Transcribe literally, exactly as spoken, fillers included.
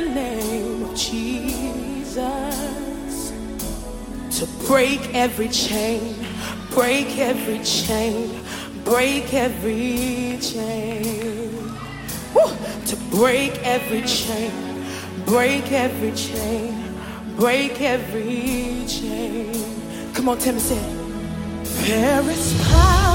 name of Jesus to break every chain, break every chain, break every chain. Woo! To break every chain, break every chain, break every chain. Come on, Tim, say it. There is power